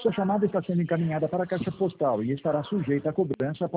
Sua chamada está sendo encaminhada para a caixa postal e estará sujeita a cobrança